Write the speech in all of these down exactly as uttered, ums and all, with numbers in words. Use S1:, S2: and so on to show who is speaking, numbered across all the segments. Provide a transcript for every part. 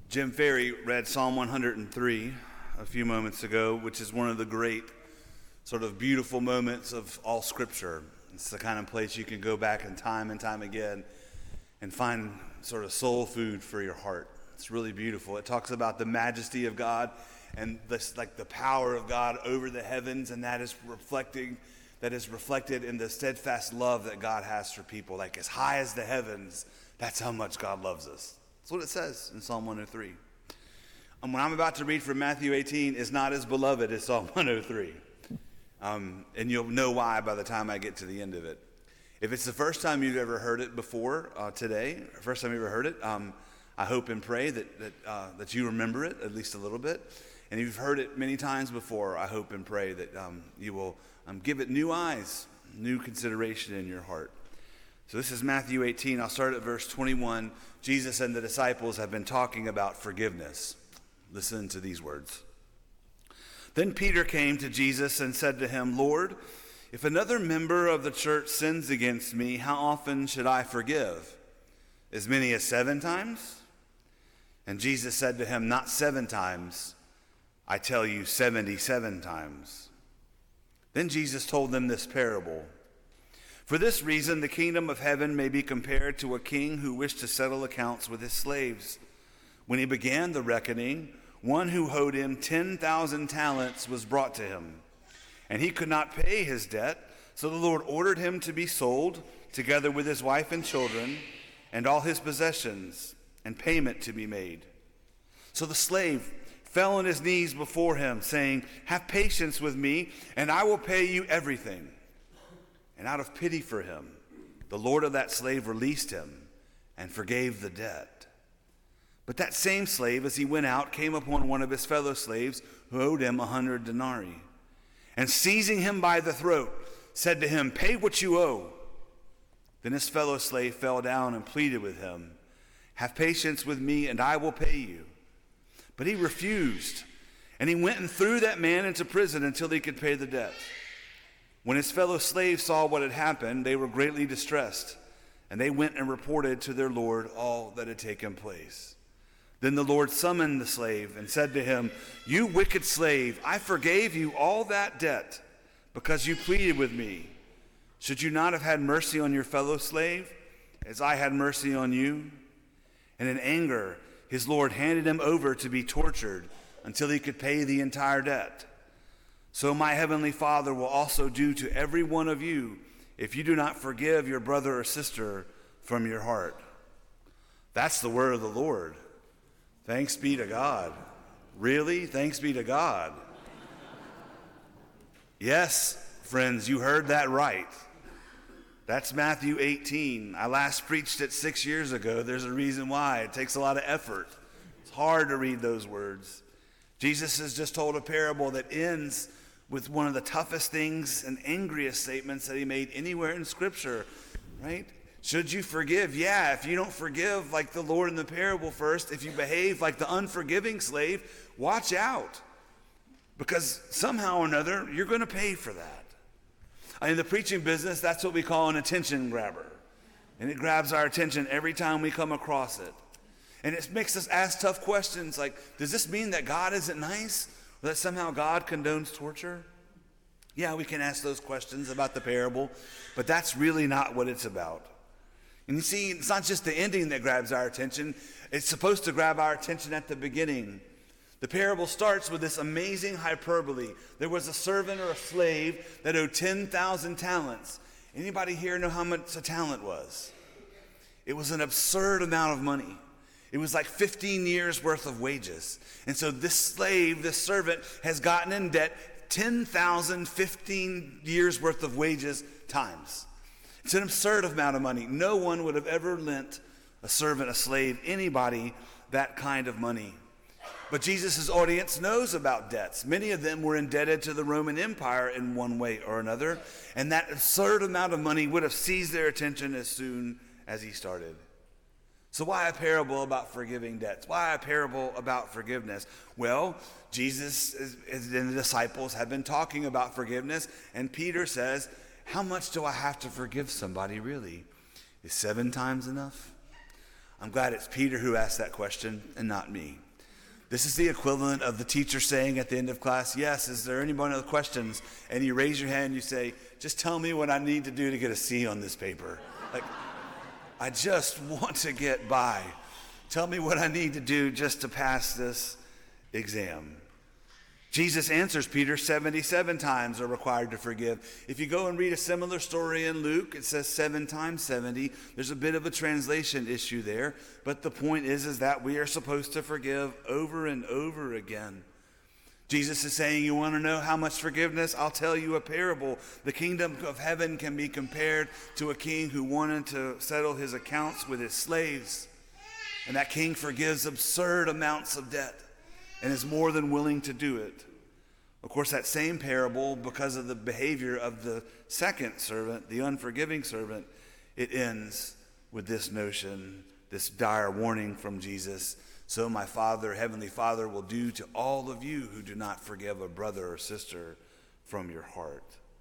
S1: Jim Ferry read Psalm one hundred three a few moments ago, which is one of the great sort of beautiful moments of all Scripture. It's the kind of place you can go back in time and time again and find sort of soul food for your heart. It's really beautiful. It talks about the majesty of God and this, like the power of God over the heavens, and that is reflecting, that is reflected in the steadfast love that God has for people. Like as high as the heavens, that's how much God loves us. That's what it says in Psalm one oh three. And what I'm about to read from Matthew eighteen is not as beloved as Psalm one oh three. Um, and you'll know why by the time I get to the end of it. If it's the first time you've ever heard it before uh, today, first time you ever heard it, um, I hope and pray that that, uh, that you remember it at least a little bit. And if you've heard it many times before, I hope and pray that um, you will um, give it new eyes, new consideration in your heart. So this is Matthew eighteen. I'll start at verse twenty-one. Jesus and the disciples have been talking about forgiveness. Listen to these words. Then Peter came to Jesus and said to him, "Lord, if another member of the church sins against me, how often should I forgive? As many as seven times?" And Jesus said to him, "Not seven times. I tell you, seventy-seven times." Then Jesus told them this parable. "For this reason, the kingdom of heaven may be compared to a king who wished to settle accounts with his slaves. When he began the reckoning, one who owed him ten thousand talents was brought to him, and he could not pay his debt. So the Lord ordered him to be sold, together with his wife and children, and all his possessions, and payment to be made. So the slave fell on his knees before him, saying, 'Have patience with me, and I will pay you everything.' And out of pity for him, the Lord of that slave released him and forgave the debt. But that same slave, as he went out, came upon one of his fellow slaves who owed him a hundred denarii, and seizing him by the throat, said to him, 'Pay what you owe.' Then his fellow slave fell down and pleaded with him, 'Have patience with me, and I will pay you.' But he refused, and he went and threw that man into prison until he could pay the debt. When his fellow slaves saw what had happened, they were greatly distressed, and they went and reported to their Lord all that had taken place. Then the Lord summoned the slave and said to him, 'You wicked slave, I forgave you all that debt because you pleaded with me. Should you not have had mercy on your fellow slave, as I had mercy on you?' And in anger, his Lord handed him over to be tortured until he could pay the entire debt. So my heavenly Father will also do to every one of you if you do not forgive your brother or sister from your heart." That's the word of the Lord. Thanks be to God. Really? Thanks be to God. Yes, friends, you heard that right. That's Matthew eighteen. I last preached it six years ago. There's a reason why. It takes a lot of effort. It's hard to read those words. Jesus has just told a parable that ends with one of the toughest things and angriest statements that he made anywhere in Scripture, right? Should you forgive? Yeah, if you don't forgive like the Lord in the parable first, if you behave like the unforgiving slave, watch out. Because somehow or another, you're going to pay for that. In the preaching business, that's what we call an attention grabber. And it grabs our attention every time we come across it. And it makes us ask tough questions like, does this mean that God isn't nice? Or that somehow God condones torture? Yeah, we can ask those questions about the parable, but that's really not what it's about. And you see, it's not just the ending that grabs our attention. It's supposed to grab our attention at the beginning. The parable starts with this amazing hyperbole. There was a servant or a slave that owed ten thousand talents. Anybody here know how much a talent was? It was an absurd amount of money. It was like fifteen years worth of wages. And so this slave, this servant, has gotten in debt ten thousand, fifteen years worth of wages times. It's an absurd amount of money. No one would have ever lent a servant, a slave, anybody that kind of money. But Jesus' audience knows about debts. Many of them were indebted to the Roman Empire in one way or another, and that absurd amount of money would have seized their attention as soon as he started. So why a parable about forgiving debts? Why a parable about forgiveness? Well, Jesus and the disciples have been talking about forgiveness, and Peter says, how much do I have to forgive somebody really? Is seven times enough? I'm glad it's Peter who asked that question and not me. This is the equivalent of the teacher saying at the end of class, yes, is there anyone with questions? And you raise your hand and you say, just tell me what I need to do to get a C on this paper. Like, I just want to get by. Tell me what I need to do just to pass this exam. Jesus answers Peter seventy-seven times are required to forgive. If you go and read a similar story in Luke, it says seven times seventy. There's a bit of a translation issue there, but the point is, is that we are supposed to forgive over and over again. Jesus is saying, you want to know how much forgiveness? I'll tell you a parable. The kingdom of heaven can be compared to a king who wanted to settle his accounts with his slaves. And that king forgives absurd amounts of debt and is more than willing to do it. Of course, that same parable, because of the behavior of the second servant, the unforgiving servant, it ends with this notion, this dire warning from Jesus. So my Father, Heavenly Father, will do to all of you who do not forgive a brother or sister from your heart.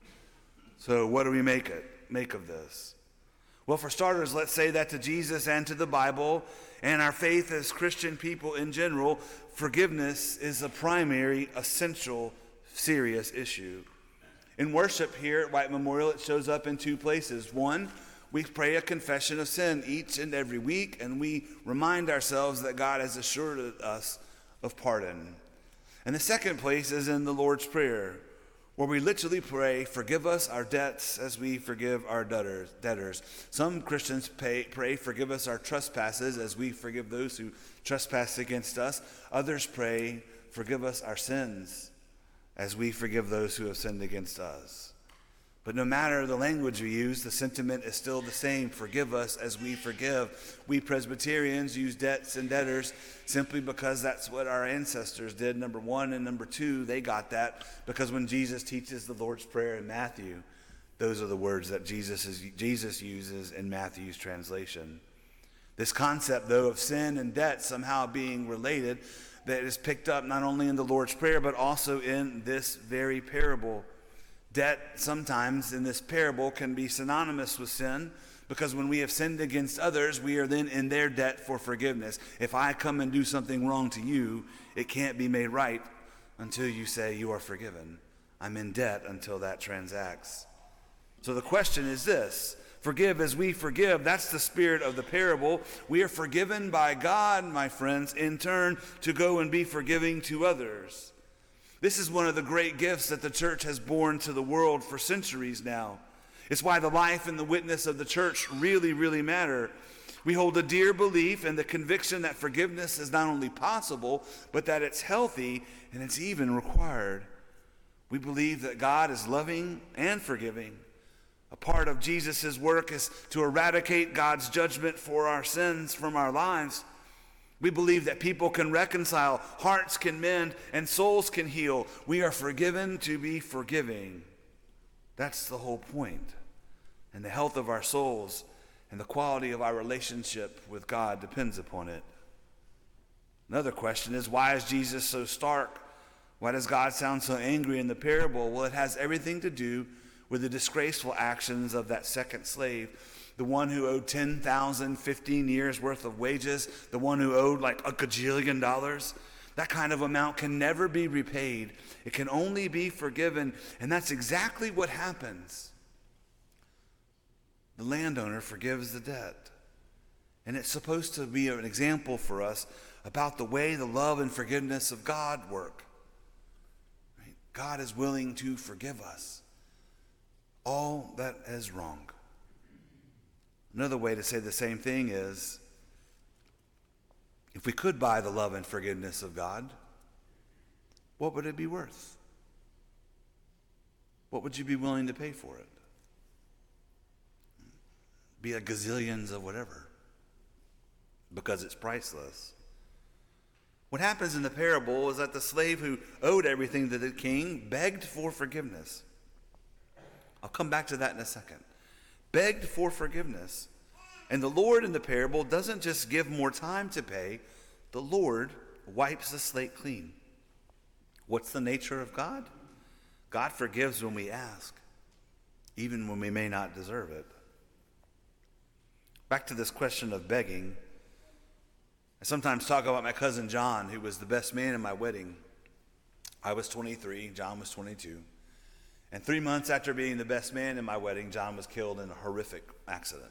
S1: So what do we make it, make of this? Well, for starters, let's say that to Jesus and to the Bible and our faith as Christian people in general, forgiveness is a primary, essential, serious issue. In worship here at White Memorial, it shows up in two places. One, we pray a confession of sin each and every week, and we remind ourselves that God has assured us of pardon. And the second place is in the Lord's Prayer, where we literally pray, forgive us our debts as we forgive our debtors. debtors. Some Christians pay, pray, forgive us our trespasses as we forgive those who trespass against us. Others pray, forgive us our sins as we forgive those who have sinned against us. But no matter the language we use, the sentiment is still the same. Forgive us as we forgive. We Presbyterians use debts and debtors simply because that's what our ancestors did, number one. And number two, they got that because when Jesus teaches the Lord's Prayer in Matthew, those are the words that Jesus, is, Jesus uses in Matthew's translation. This concept, though, of sin and debt somehow being related, that is picked up not only in the Lord's Prayer, but also in this very parable. Debt sometimes in this parable can be synonymous with sin because when we have sinned against others, we are then in their debt for forgiveness. If I come and do something wrong to you, it can't be made right until you say you are forgiven. I'm in debt until that transacts. So the question is this: forgive as we forgive. That's the spirit of the parable. We are forgiven by God, my friends, in turn to go and be forgiving to others. This is one of the great gifts that the church has borne to the world for centuries now. It's why the life and the witness of the church really, really matter. We hold a dear belief in the conviction that forgiveness is not only possible, but that it's healthy and it's even required. We believe that God is loving and forgiving. A part of Jesus' work is to eradicate God's judgment for our sins from our lives. We believe that people can reconcile, hearts can mend, and souls can heal. We are forgiven to be forgiving. That's the whole point. And the health of our souls and the quality of our relationship with God depends upon it. Another question is, why is Jesus so stark? Why does God sound so angry in the parable? Well, it has everything to do with the disgraceful actions of that second slave, the one who owed ten thousand, fifteen years worth of wages, the one who owed like a gajillion dollars. That kind of amount can never be repaid. It can only be forgiven, and that's exactly what happens. The landowner forgives the debt, and it's supposed to be an example for us about the way the love and forgiveness of God work. Right? God is willing to forgive us all that is wrong. Another way to say the same thing is, if we could buy the love and forgiveness of God, what would it be worth? What would you be willing to pay for it? Be a gazillions of whatever, because it's priceless. What happens in the parable is that the slave who owed everything to the king begged for forgiveness. I'll come back to that in a second. Begged for forgiveness. And the Lord in the parable doesn't just give more time to pay. The Lord wipes the slate clean. What's the nature of God? God forgives when we ask, even when we may not deserve it. Back to this question of begging. sometimes talk about my cousin John, who was the best man in my wedding. I was twenty-three, John was twenty-two. And three months after being the best man in my wedding, John was killed in a horrific accident.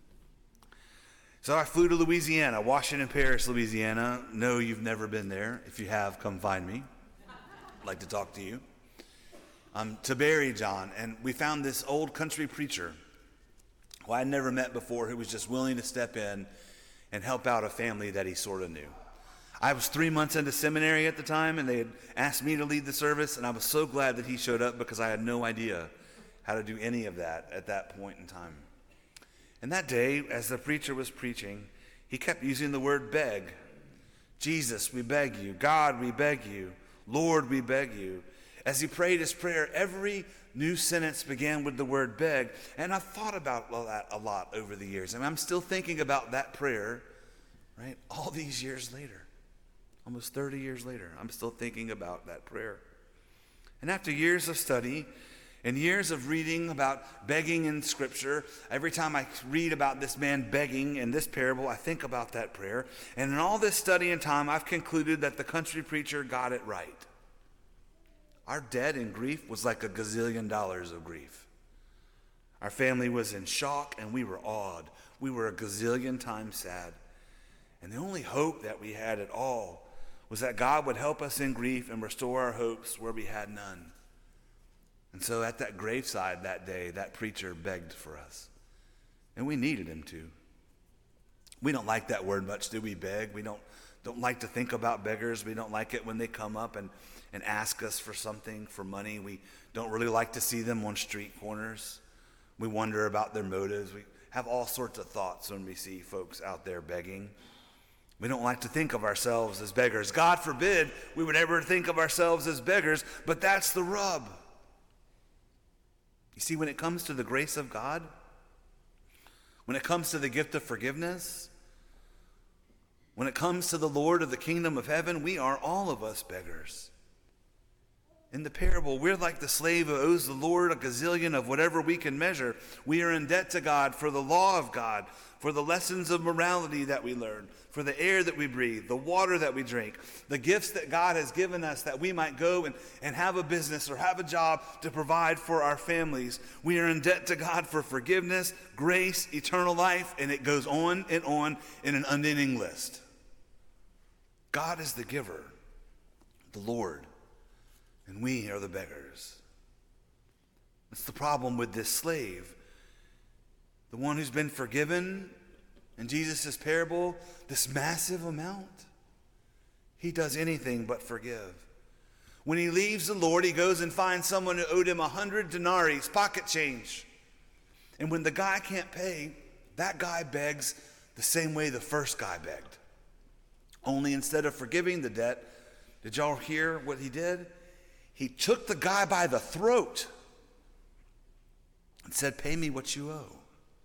S1: So I flew to Louisiana, Washington Parish, Louisiana. No, you've never been there. If you have, come find me. I'd like to talk to you. Um, to bury John. And we found this old country preacher who I had never met before, who was just willing to step in and help out a family that he sort of knew. I was three months into seminary at the time, and they had asked me to lead the service, and I was so glad that he showed up because I had no idea how to do any of that at that point in time. And that day, as the preacher was preaching, he kept using the word beg. Jesus, we beg you. God, we beg you. Lord, we beg you. As he prayed his prayer, every new sentence began with the word beg. And I've thought about that a lot over the years. And I'm still thinking about that prayer, right, all these years later. Almost thirty years later, I'm still thinking about that prayer. And after years of study and years of reading about begging in Scripture, every time I read about this man begging in this parable, I think about that prayer. And in all this study and time, I've concluded that the country preacher got it right. Our debt in grief was like a gazillion dollars of grief. Our family was in shock, and we were awed. We were a gazillion times sad. And the only hope that we had at all was that God would help us in grief and restore our hopes where we had none. And so at that graveside that day, that preacher begged for us. And we needed him to. We don't like that word much, do we, beg? We don't, don't like to think about beggars. We don't like it when they come up and, and ask us for something, for money. We don't really like to see them on street corners. We wonder about their motives. We have all sorts of thoughts when we see folks out there begging. We don't like to think of ourselves as beggars. God forbid we would ever think of ourselves as beggars, but that's the rub. You see, when it comes to the grace of God, when it comes to the gift of forgiveness, when it comes to the Lord of the kingdom of heaven, we are all of us beggars. In the parable, we're like the slave who owes the Lord a gazillion of whatever we can measure. We are in debt to God for the law of God, for the lessons of morality that we learn, for the air that we breathe, the water that we drink, the gifts that God has given us that we might go and, and have a business or have a job to provide for our families. We are in debt to God for forgiveness, grace, eternal life, and it goes on and on in an unending list. God is the giver, the Lord, and we are the beggars. That's the problem with this slave. The one who's been forgiven in Jesus' parable, this massive amount, he does anything but forgive. When he leaves the Lord, he goes and finds someone who owed him a hundred denarii, pocket change. And when the guy can't pay, that guy begs the same way the first guy begged. Only instead of forgiving the debt, did y'all hear what he did? He took the guy by the throat and said, "Pay me what you owe."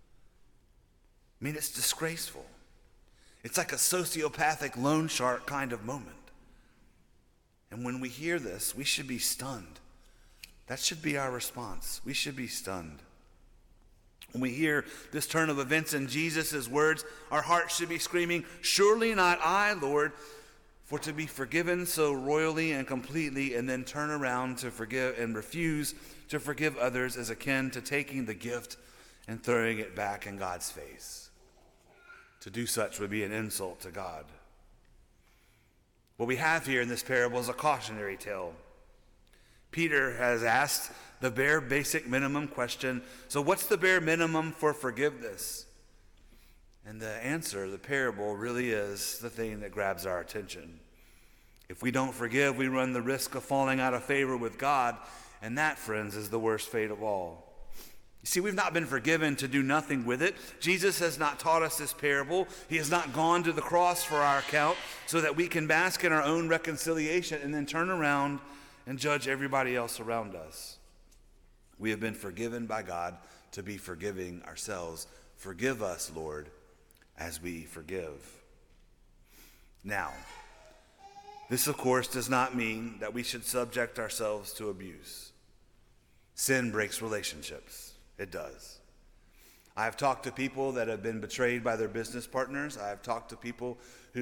S1: I mean, it's disgraceful. It's like a sociopathic loan shark kind of moment. And when we hear this, we should be stunned. That should be our response. We should be stunned. When we hear this turn of events in Jesus' words, our hearts should be screaming, "Surely not I, Lord," for to be forgiven so royally and completely and then turn around to forgive and refuse to forgive others is akin to taking the gift and throwing it back in God's face. To do such would be an insult to God. What we have here in this parable is a cautionary tale. Peter has asked the bare basic minimum question, so what's the bare minimum for forgiveness? And the answer, the parable, really is the thing that grabs our attention. If we don't forgive, we run the risk of falling out of favor with God, and that, friends, is the worst fate of all. You see, we've not been forgiven to do nothing with it. Jesus has not taught us this parable. He has not gone to the cross for our account so that we can bask in our own reconciliation and then turn around and judge everybody else around us. We have been forgiven by God to be forgiving ourselves. Forgive us, Lord, as we forgive. Now, this, of course, does not mean that we should subject ourselves to abuse. Sin breaks relationships. It does. I have talked to people that have been betrayed by their business partners. I have talked to people who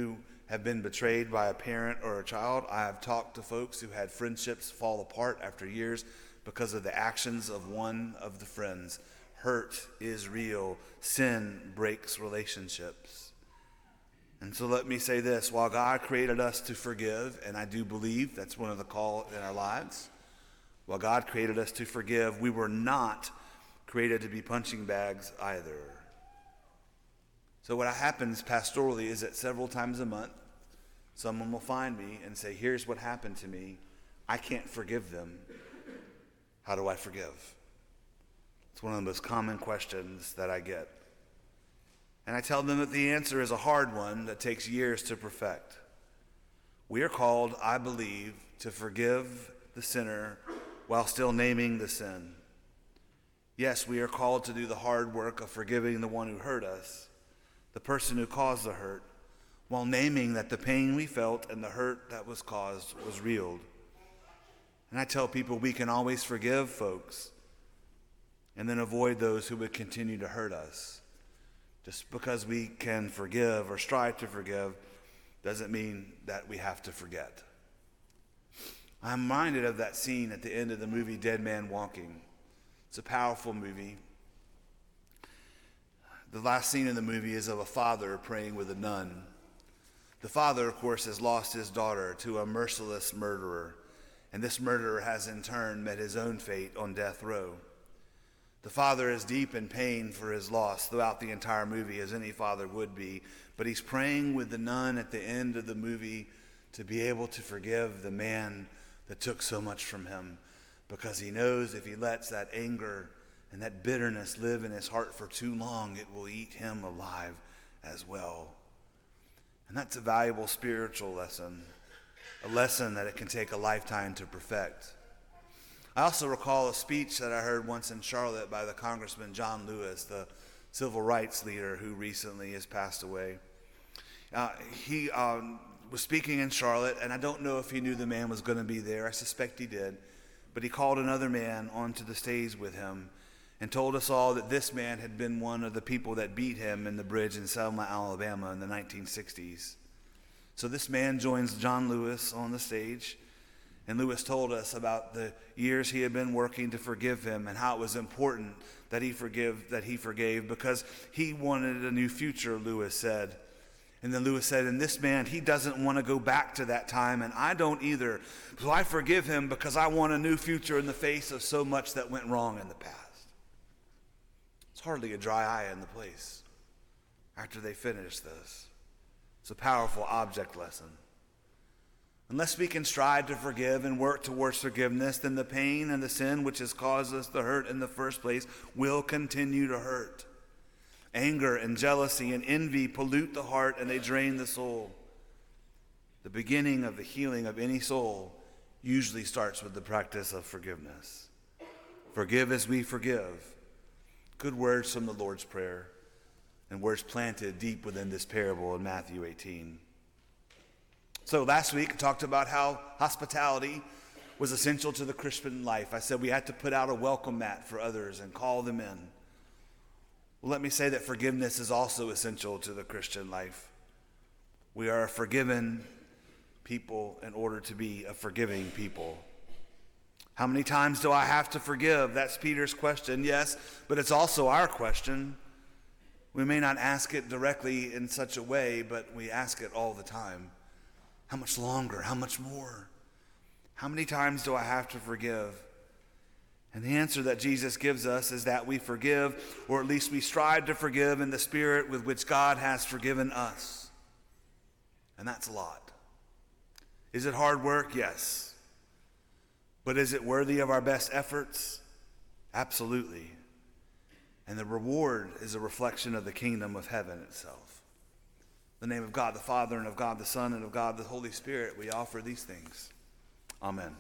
S1: have been betrayed by a parent or a child. I have talked to folks who had friendships fall apart after years because of the actions of one of the friends. Hurt is real. Sin breaks relationships. And so let me say this. While God created us to forgive, and I do believe that's one of the calls in our lives, while God created us to forgive, we were not created to be punching bags either. So what happens pastorally is that several times a month, someone will find me and say, here's what happened to me. I can't forgive them. How do I forgive? It's one of the most common questions that I get. And I tell them that the answer is a hard one that takes years to perfect. We are called, I believe, to forgive the sinner while still naming the sin. Yes, we are called to do the hard work of forgiving the one who hurt us, the person who caused the hurt, while naming that the pain we felt and the hurt that was caused was real. And I tell people we can always forgive folks and then avoid those who would continue to hurt us. Just because we can forgive or strive to forgive doesn't mean that we have to forget. I'm reminded of that scene at the end of the movie Dead Man Walking. It's a powerful movie. The last scene in the movie is of a father praying with a nun. The father, of course, has lost his daughter to a merciless murderer, and this murderer has in turn met his own fate on death row. The father is deep in pain for his loss throughout the entire movie, as any father would be, but he's praying with the nun at the end of the movie to be able to forgive the man that took so much from him, because he knows if he lets that anger and that bitterness live in his heart for too long, it will eat him alive as well. And that's a valuable spiritual lesson, a lesson that it can take a lifetime to perfect. I also recall a speech that I heard once in Charlotte by the Congressman John Lewis, the civil rights leader who recently has passed away. Uh, he um, was speaking in Charlotte, and I don't know if he knew the man was going to be there. I suspect he did. But he called another man onto the stage with him and told us all that this man had been one of the people that beat him in the bridge in Selma, Alabama in the nineteen sixties. So this man joins John Lewis on the stage, and Lewis told us about the years he had been working to forgive him and how it was important that he forgive, that he forgave because he wanted a new future, Lewis said. And then Lewis said, and this man, he doesn't want to go back to that time, and I don't either. So I forgive him because I want a new future in the face of so much that went wrong in the past. It's hardly a dry eye in the place after they finish this. It's a powerful object lesson. Unless we can strive to forgive and work towards forgiveness, then the pain and the sin which has caused us the hurt in the first place will continue to hurt. Anger and jealousy and envy pollute the heart and they drain the soul. The beginning of the healing of any soul usually starts with the practice of forgiveness. Forgive as we forgive. Good words from the Lord's Prayer and words planted deep within this parable in Matthew eighteen. So last week I talked about how hospitality was essential to the Christian life. I said we had to put out a welcome mat for others and call them in. Well, let me say that forgiveness is also essential to the Christian life. We are a forgiven people in order to be a forgiving people. How many times do I have to forgive? That's Peter's question, yes, but it's also our question. We may not ask it directly in such a way, but we ask it all the time. How much longer? How much more? How many times do I have to forgive? And the answer that Jesus gives us is that we forgive, or at least we strive to forgive in the spirit with which God has forgiven us. And that's a lot. Is it hard work? Yes. But is it worthy of our best efforts? Absolutely. And the reward is a reflection of the kingdom of heaven itself. In the name of God the Father, and of God the Son, and of God the Holy Spirit, we offer these things. Amen.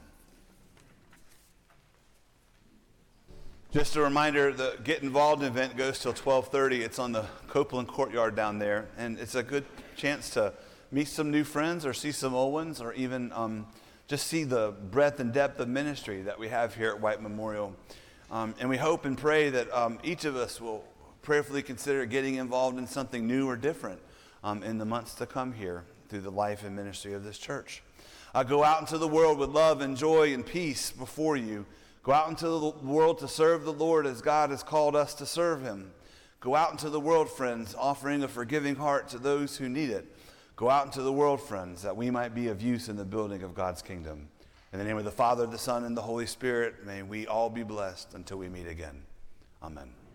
S1: Just a reminder, the Get Involved event goes till twelve thirty. It's on the Copeland Courtyard down there, and it's a good chance to meet some new friends or see some old ones, or even um, just see the breadth and depth of ministry that we have here at White Memorial. Um, and we hope and pray that um, each of us will prayerfully consider getting involved in something new or different um, in the months to come here. through the life and ministry of this church. Uh, go out into the world with love and joy and peace before you. Go out into the world to serve the Lord as God has called us to serve him. Go out into the world, friends, offering a forgiving heart to those who need it. Go out into the world, friends, that we might be of use in the building of God's kingdom. In the name of the Father, the Son, and the Holy Spirit, may we all be blessed until we meet again. Amen.